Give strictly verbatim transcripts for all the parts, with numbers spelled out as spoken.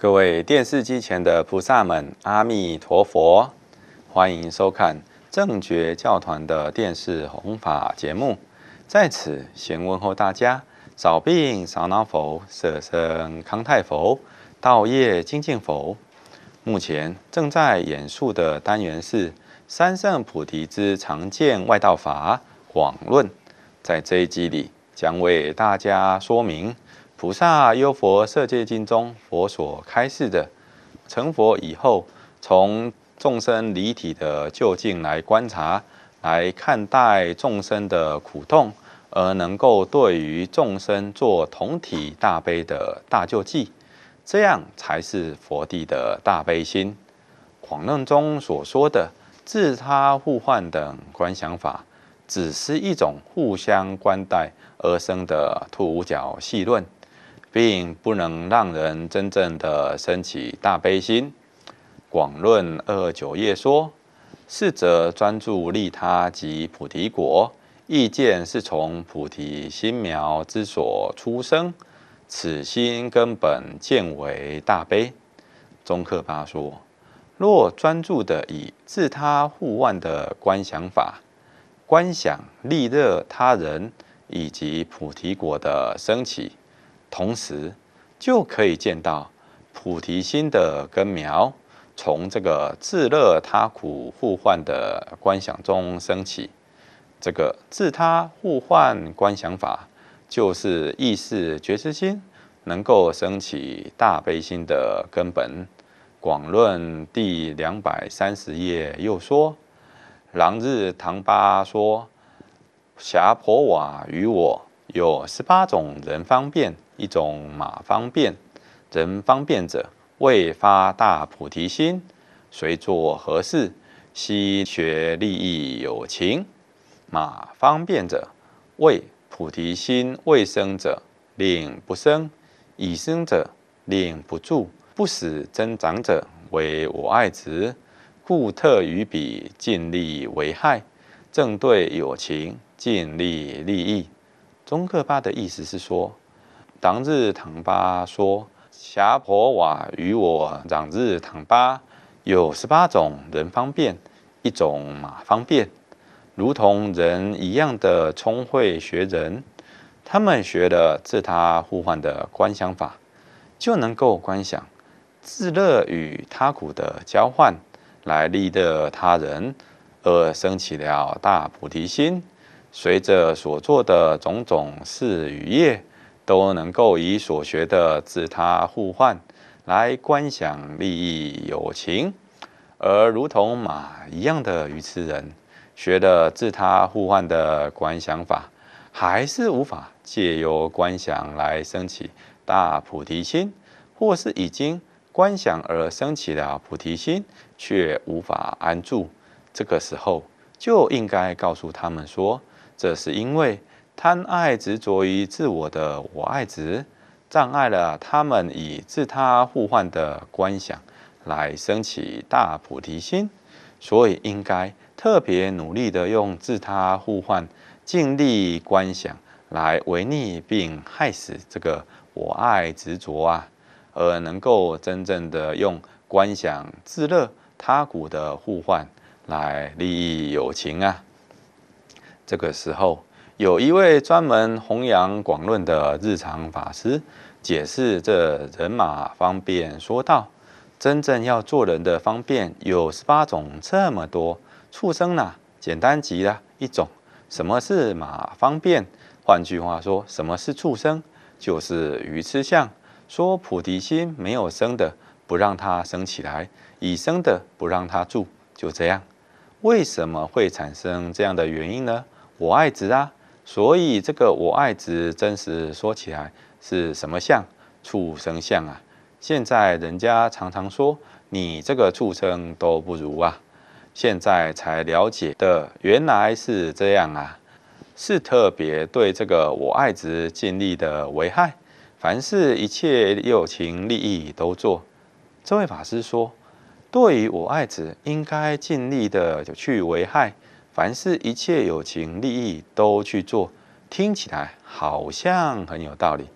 各位电视机前的菩萨们，阿弥陀佛！欢迎收看正觉教团的电视弘法节目。在此先问候大家：少病少恼否？色身康泰否？道业精进否？目前正在演述的单元是三圣菩提之常见外道法广论。在这一集里，将为大家说明《菩萨优佛摄戒经》中佛所开示的，成佛以后，从众生离体的究竟来观察，来看待众生的苦痛，而能够对于众生做同体大悲的大救济，这样才是佛地的大悲心。广论中所说的自他互换等观想法，只是一种互相关待而生的兔五角戏论，并不能让人真正的升起大悲心。广论二二九页说：是则专注利他及菩提果，意见是从菩提心苗之所出生，此心根本见为大悲。宗喀巴说：若专注的以自他互换的观想法，观想利乐他人以及菩提果的升起，同时就可以见到菩提心的根苗从这个自乐他苦互换的观想中升起。这个自他互换观想法，就是意识觉知心能够升起大悲心的根本。广论第两百三十页又说：朗日唐巴说，霞婆瓦于我有十八种人方便，一种马方便。人方便者，为发大菩提心，随作何事？悉学利益有情。马方便者，为菩提心未生者，令不生；已生者，令不住。不使增长者，为我爱执，故特于彼尽力为害，正对有情尽力利益。宗喀巴的意思是说，当日唐巴说，霞婆瓦与我朗日唐巴有十八种人方便，一种马方便，如同人一样的聪慧学人，他们学了自他互换的观想法，就能够观想自乐与他苦的交换，来利乐他人，而生起了大菩提心。随着所做的种种事与业，都能够以所学的自他互换来观想利益有情。而如同马一样的愚痴人，学了自他互换的观想法，还是无法借由观想来升起大菩提心，或是已经观想而升起了菩提心，却无法安住。这个时候就应该告诉他们说，这是因为贪爱执着于自我的我爱执，障碍了他们以自他互换的观想来升起大菩提心，所以应该特别努力的用自他互换尽力观想来违逆并害死这个我爱执着啊，而能够真正的用观想自乐他苦的互换来利益有情啊。这个时候，有一位专门弘扬广论的日常法师解释这人马方便，说道：真正要做人的方便有十八种，这么多。畜生呢、啊，简单极了一种。什么是马方便？换句话说，什么是畜生？就是愚痴相。说菩提心没有生的，不让它生起来；已生的，不让它住。就这样。为什么会产生这样的原因呢？我爱执啊，所以这个我爱执真实说起来是什么相？畜生相啊！现在人家常常说你这个畜生都不如啊，现在才了解的原来是这样啊，是特别对这个我爱执尽力的危害，凡是一切有情利益都做。这位法师说，对于我爱执应该尽力的去危害，凡是一切有情利益都去做，听起来好像很有道理。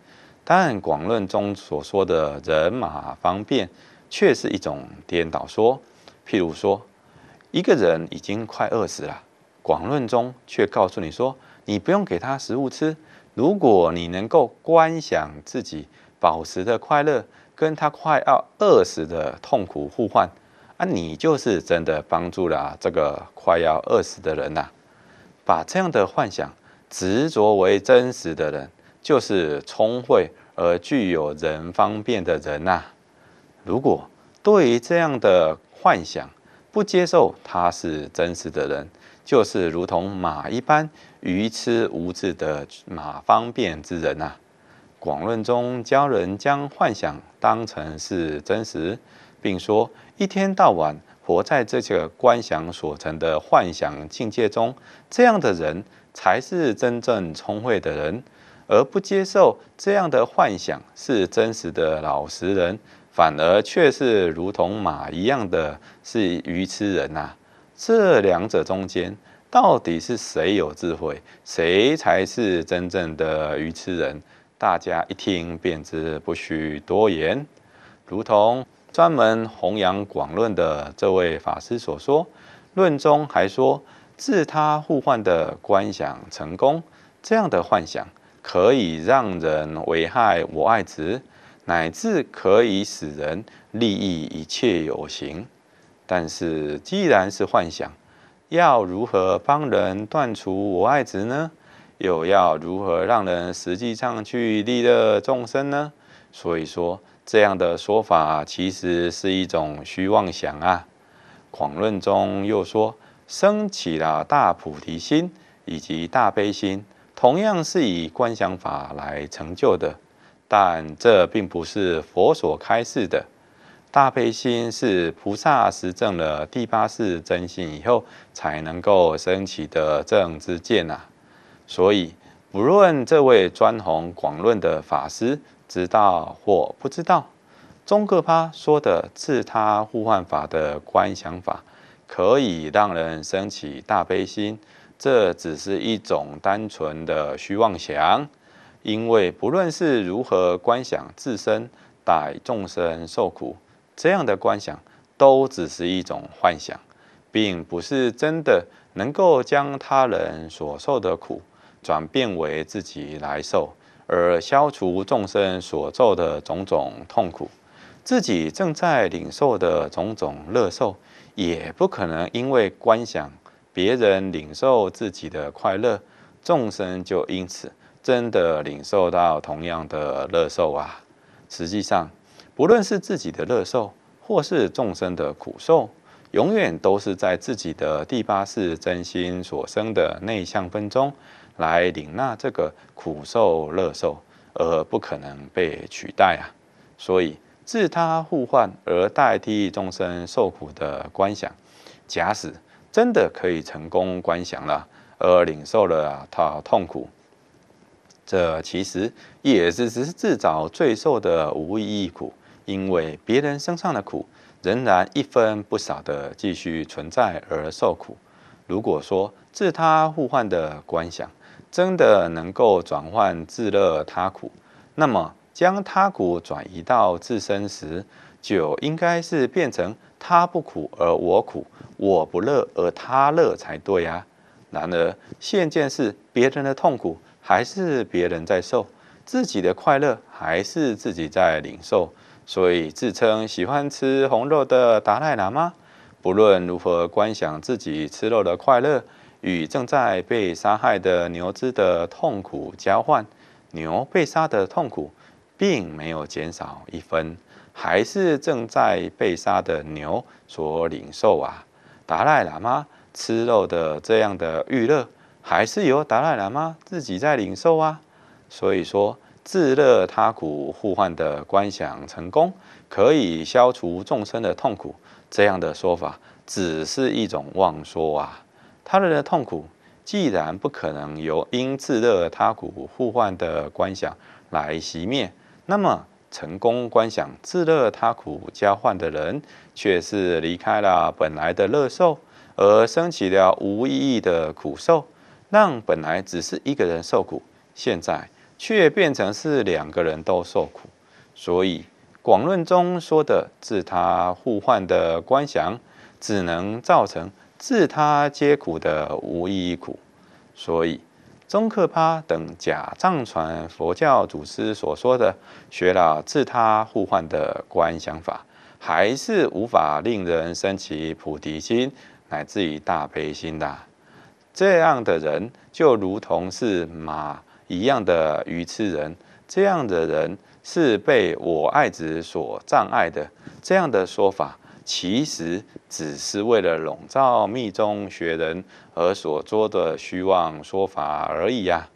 但广论中所说的人马方便，却是一种颠倒说。譬如说，一个人已经快饿死了，广论中却告诉你说，你不用给他食物吃，如果你能够观想自己饱食的快乐，跟他快要饿死的痛苦互换，啊，你就是真的帮助了这个快要饿死的人呐、啊。把这样的幻想执着为真实的人，就是聪慧而具有人方便的人呐、啊。如果对于这样的幻想不接受他是真实的人，就是如同马一般愚痴无知的马方便之人呐、啊。广论中教人将幻想当成是真实，并说一天到晚活在这个观想所成的幻想境界中，这样的人才是真正聪慧的人，而不接受这样的幻想是真实的老实人，反而却是如同马一样的是愚痴人呐、啊。这两者中间，到底是谁有智慧，谁才是真正的愚痴人？大家一听便知，不需多言。如同专门弘扬广论的这位法师所说，论中还说，自他互换的观想成功，这样的幻想可以让人危害我爱执，乃至可以使人利益一切有形。但是既然是幻想，要如何帮人断除我爱执呢？又要如何让人实际上去利乐众生呢？所以说，这样的说法其实是一种虚妄想啊。广论中又说，升起了大菩提心以及大悲心，同样是以观想法来成就的，但这并不是佛所开示的。大悲心是菩萨实证了第八世真心以后才能够升起的正知见啊。所以，不论这位专弘广论的法师知道或不知道，宗喀巴说的自他互换法的观想法，可以让人升起大悲心，这只是一种单纯的虚妄想。因为不论是如何观想自身待众生受苦，这样的观想都只是一种幻想，并不是真的能够将他人所受的苦转变为自己来受，而消除众生所受的种种痛苦。自己正在领受的种种乐受，也不可能因为观想别人领受自己的快乐，众生就因此真的领受到同样的乐受啊。实际上，不论是自己的乐受，或是众生的苦受，永远都是在自己的第八世真心所生的内相分中来领纳这个苦受乐受，而不可能被取代啊。所以自他互换而代替众生受苦的观想，假使真的可以成功观想了，而领受了他痛苦，这其实也只是自找罪受的无意义苦，因为别人身上的苦仍然一分不少的继续存在而受苦。如果说自他互换的观想真的能够转换自乐他苦，那么将他苦转移到自身时，就应该是变成他不苦而我苦，我不乐而他乐才对啊。然而现见是别人的痛苦还是别人在受，自己的快乐还是自己在领受。所以自称喜欢吃红肉的达赖喇嘛，不论如何观想自己吃肉的快乐，与正在被杀害的牛只的痛苦交换，牛被杀的痛苦并没有减少一分，还是正在被杀的牛所领受啊。达赖喇嘛吃肉的这样的欲乐，还是由达赖喇嘛自己在领受啊。所以说，自乐他苦互换的观想成功，可以消除众生的痛苦，这样的说法只是一种妄说啊。他人的痛苦既然不可能由因自乐他苦互换的观想来熄灭，那么成功观想自乐他苦交换的人，却是离开了本来的乐受，而升起了无意义的苦受，让本来只是一个人受苦，现在却变成是两个人都受苦。所以广论中说的自他互换的观想，只能造成自他皆苦的无意义苦。所以宗喀巴等假藏传佛教祖师所说的学了自他互换的观想法，还是无法令人生起菩提心乃至于大悲心的。这样的人就如同是马一样的愚痴人，这样的人是被我爱子所障碍的。这样的说法其实只是为了笼罩密宗学人而所做的虚妄说法而已呀、啊。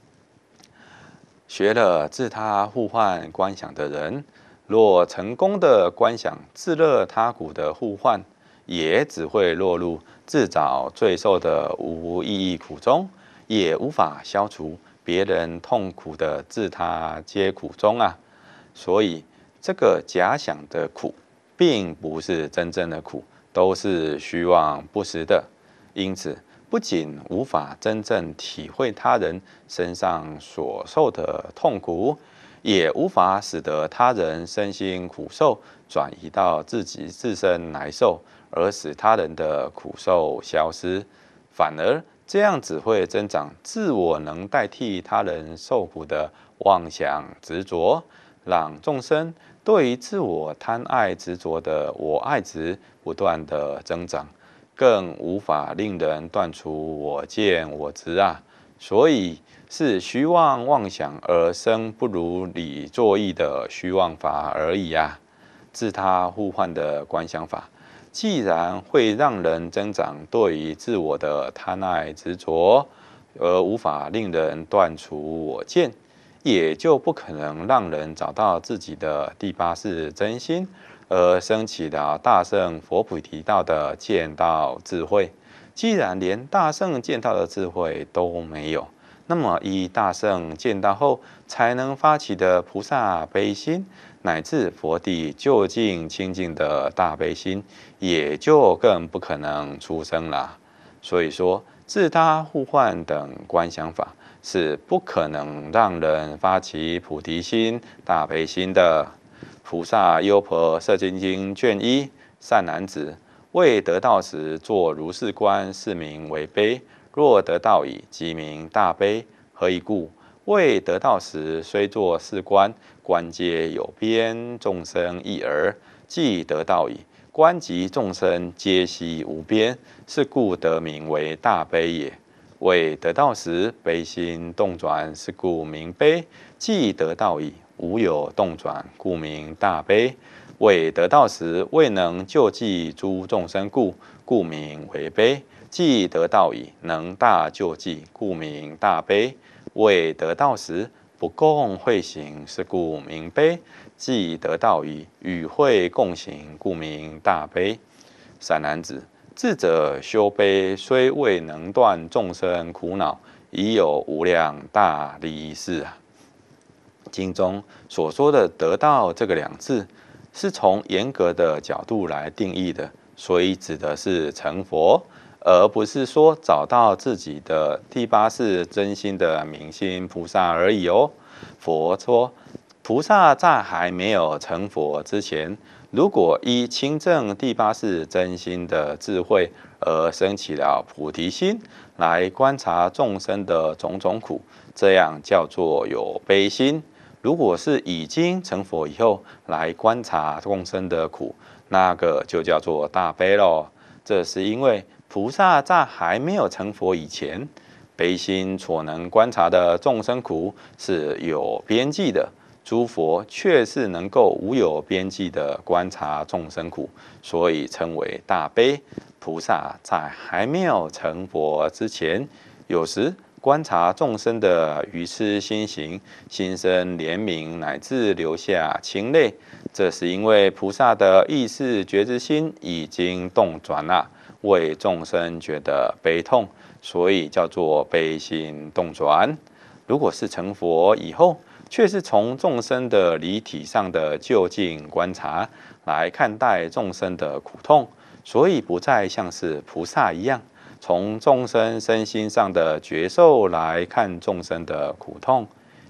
学了自他互换观想的人，若成功的观想自乐他苦的互换，也只会落入自找罪受的无意义苦中，也无法消除别人痛苦的自他皆苦中啊。所以这个假想的苦，并不是真正的苦，都是虚妄不实的。因此，不仅无法真正体会他人身上所受的痛苦，也无法使得他人身心苦受转移到自己自身来受，而使他人的苦受消失。反而这样只会增长自我能代替他人受苦的妄想执着，让众生对于自我贪爱执着的我爱执不断的增长，更无法令人断除我见我执啊。所以是虚妄妄想而生不如理作意的虚妄法而已啊。自他互换的观想法，既然会让人增长对于自我的贪爱执着，而无法令人断除我见，也就不可能让人找到自己的第八世真心，而升起了大乘佛菩提道的见道智慧。既然连大乘见道的智慧都没有，那么以大乘见道后才能发起的菩萨悲心，乃至佛地究竟清净的大悲心，也就更不可能出生了。所以说，自他互换等观想法是不可能让人发起菩提心、大悲心的。菩萨优婆塞经经卷一，善男子，未得道时作如是观，是名为悲；若得道已，即名大悲。何以故？未得道时虽作是观，观皆有边，众生一耳；既得道已，观及众生皆悉无边，是故得名为大悲也。未得道时悲心动转，是故名悲；既得道已，无有动转，故名大悲。未得道时未能救济诸众生故，故名为悲；既得道已，能大救济，故名大悲。未得道时不共会行，是故名悲；既得道已，与会共行，故名大悲。善男子，智者修悲，虽未能断众生苦恼，已有无量大利益事啊。经中所说的得道这个两字，是从严格的角度来定义的，所以指的是成佛，而不是说找到自己的第八世真心的明心菩萨而已哦。佛说，菩萨在还没有成佛之前，如果依亲证第八世真心的智慧而生起了菩提心，来观察众生的种种苦，这样叫做有悲心。如果是已经成佛以后来观察众生的苦，那个就叫做大悲咯。这是因为菩萨在还没有成佛以前，悲心所能观察的众生苦是有边际的，诸佛却是能够无有边际的观察众生苦，所以称为大悲。菩萨在还没有成佛之前，有时观察众生的愚痴心行，心生怜悯，乃至流下清泪，这是因为菩萨的意识觉知心已经动转了，为众生觉得悲痛，所以叫做悲心动转。如果是成佛以后，却是从众生的离体上的究竟观察来看待众生的苦痛，所以不再像是菩萨一样，从众生身心上的觉受来看众生的苦痛，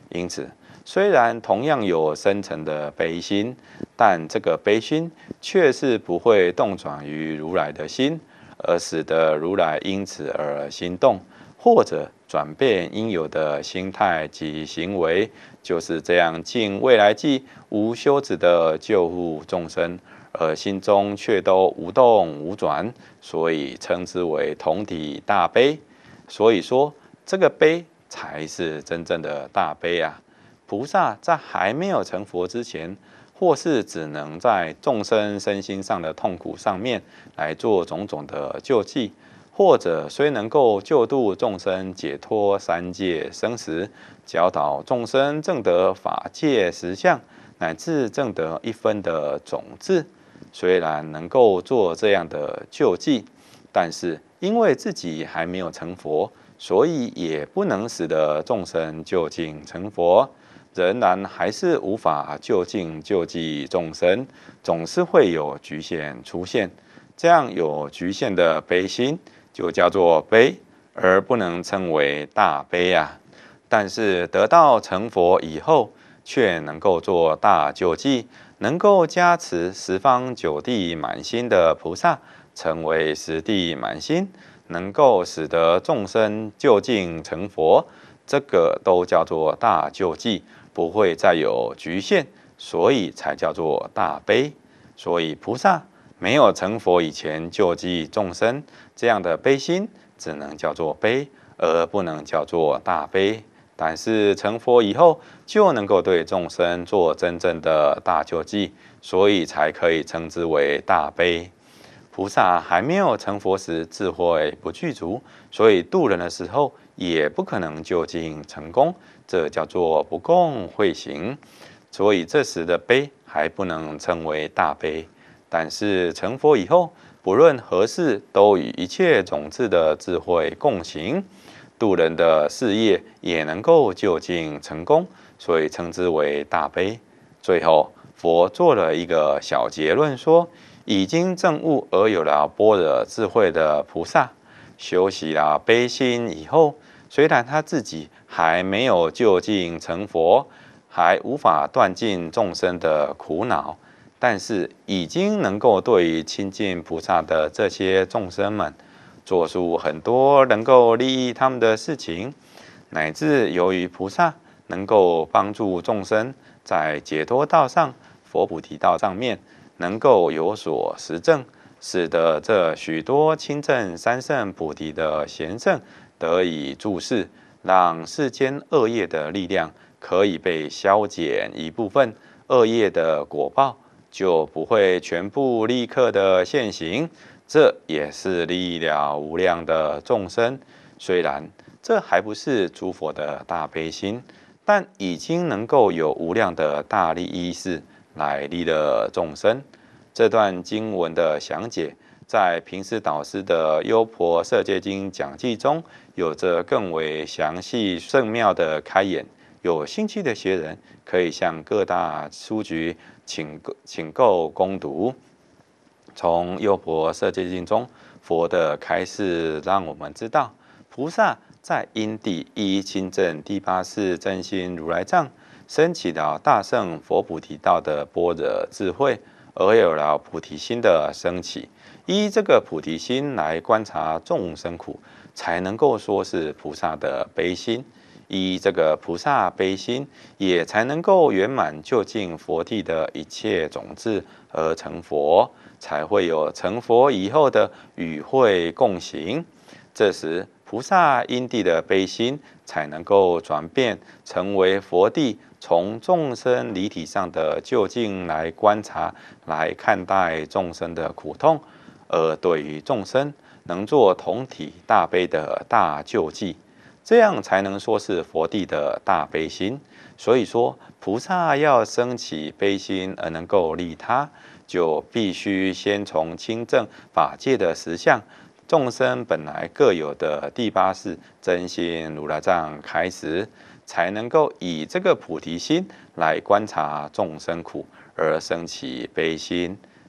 因此，虽然同样有深层的悲心，但这个悲心却是不会动转于如来的心，而使得如来因此而心动，或者转变应有的心态及行为，就是这样尽未来际无休止的救护众生，而心中却都无动无转，所以称之为同体大悲。所以说，这个悲才是真正的大悲啊！菩萨在还没有成佛之前，或是只能在众生身心上的痛苦上面来做种种的救济，或者虽能够救度众生解脱三界生死，教导众生证得法界实相，乃至证得一分的种子，虽然能够做这样的救济，但是因为自己还没有成佛，所以也不能使得众生就近成佛，仍然还是无法就近救济众生，总是会有局限出现。这样有局限的悲心，就叫做悲，而不能称为大悲啊。但是得到成佛以后，却能够做大救济，能够加持十方九地满心的菩萨，成为十地满心，能够使得众生就近成佛，这个都叫做大救济，不会再有局限，所以才叫做大悲。所以菩萨没有成佛以前救济众生，这样的悲心只能叫做悲，而不能叫做大悲。但是成佛以后，就能够对众生做真正的大救济，所以才可以称之为大悲。菩萨还没有成佛时，智慧不具足，所以度人的时候也不可能就近成功，这叫做不共慧行。所以这时的悲还不能称为大悲。但是成佛以后，不论何事都与一切种子的智慧共行，度人的事业也能够就近成功，所以称之为大悲。最后，佛做了一个小结论说，已经证悟而有了般若智慧的菩萨，修习了悲心以后，虽然他自己还没有就近成佛，还无法断尽众生的苦恼，但是已经能够对于亲近菩萨的这些众生们，做出很多能够利益他们的事情，乃至由于菩萨能够帮助众生在解脱道上、佛菩提道上面能够有所实证，使得这许多亲证三圣菩提的贤圣得以注释，让世间恶业的力量可以被消减一部分，恶业的果报就不会全部立刻的现行。这也是利益了无量的众生。虽然这还不是诸佛的大悲心，但已经能够有无量的大利益事来利乐众生。这段经文的详解，在平时导师的《优婆塞戒经讲记》中，有着更为详细圣妙的开演。有兴趣的学人可以向各大书局请请购攻读。从《优婆塞戒经》中，佛的开示让我们知道，菩萨在因地一亲证第八世真心如来藏，升起了大圣佛菩提道的般若智慧，而有了菩提心的升起。依这个菩提心来观察众生苦，才能够说是菩萨的悲心。依这个菩萨悲心，也才能够圆满就近佛地的一切种子而成佛，才会有成佛以后的与会共行。这时，菩萨因地的悲心才能够转变成为佛地，从众生离体上的就近来观察、来看待众生的苦痛，而对于众生能做同体大悲的大救济。这样才能说是佛地的大悲心。所以说，菩萨要升起悲心而能够利他，就必须先从亲证法界的实相、众生本来各有的第八世真心如来藏开始，才能够以这个菩提心来观察众生苦，而升起悲心。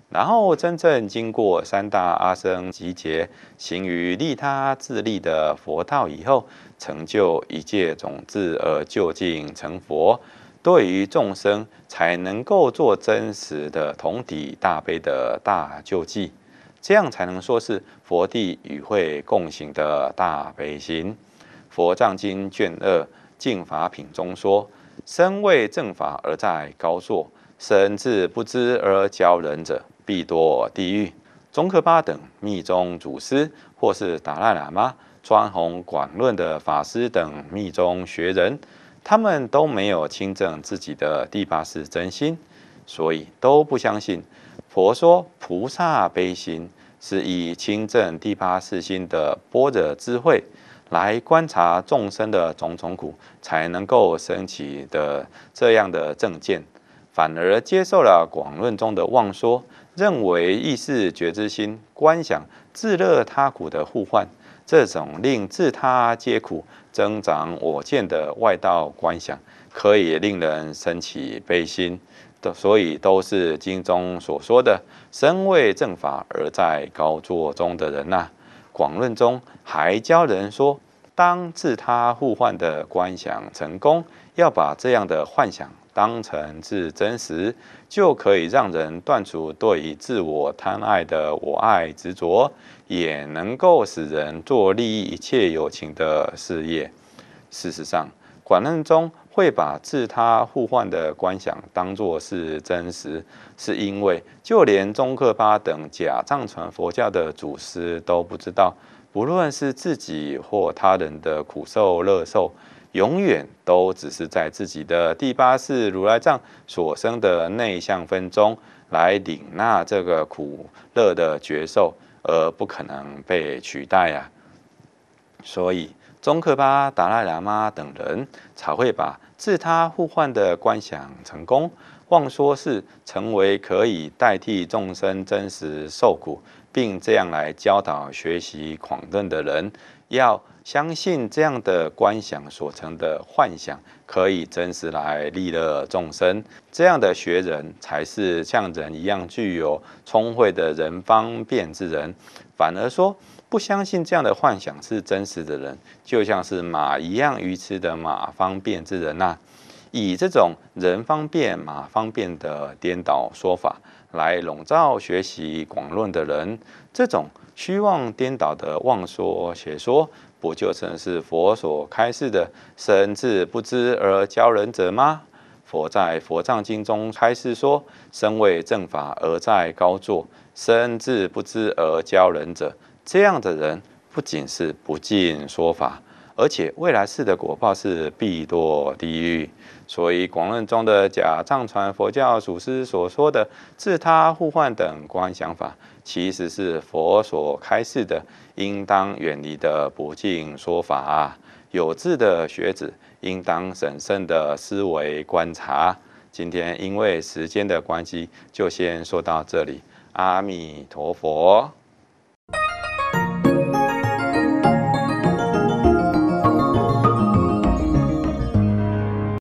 然后真正经过三大阿僧集结，行于利他自利的佛道以后，成就一切种子而究竟成佛，对于众生才能够做真实的同体大悲的大救济，这样才能说是佛地与会共行的大悲心。佛藏经卷二净法品中说：身为正法而在高座，身自不知而教人者，必堕地狱。宗喀巴等密宗祖师，或是达赖喇嘛、专弘广论的法师等密宗学人，他们都没有亲证自己的第八世真心，所以都不相信佛说菩萨悲心是以亲证第八世心的般若智慧来观察众生的种种苦，才能够升起的这样的正见，反而接受了广论中的妄说，认为意识觉知心观想自乐他苦的互换，这种令自他皆苦增长我见的外道观想，可以令人生起悲心，所以都是经中所说的身为正法而在高座中的人呐、啊。广论中还教人说，当自他互换的观想成功，要把这样的幻想当成是真实，就可以让人断除对于自我贪爱的我爱执着，也能够使人做利益一切有情的事业。事实上，广论中会把自他互换的观想当作是真实，是因为就连宗喀巴等假藏传佛教的祖师都不知道，不论是自己或他人的苦受乐受，永远都只是在自己的第八世如来藏所生的内相分中来领纳这个苦乐的觉受，而不可能被取代啊。所以宗喀巴、达赖喇嘛等人才会把自他互换的观想成功，妄说是成为可以代替众生真实受苦，并这样来教导学习广论的人，要相信这样的观想所成的幻想可以真实来利乐众生，这样的学人才是像人一样具有聪慧的人方便之人。反而说不相信这样的幻想是真实的人，就像是马一样愚痴的马方便之人呐、啊。以这种人方便马方便的颠倒说法来笼罩学习广论的人，这种虚妄颠倒的妄说邪说，不就正是佛所开示的身自不知而教人者吗？佛在佛藏经中开示说，身为正法而在高座，身自不知而教人者，这样的人不仅是不尽说法，而且未来世的果报是必堕地狱。所以广论中的假藏传佛教祖师所说的自他互换等观想法，其实是佛所开示的应当远离的不净说法啊。有志的学子应当审慎的思维观察。今天因为时间的关系，就先说到这里。阿弥陀佛。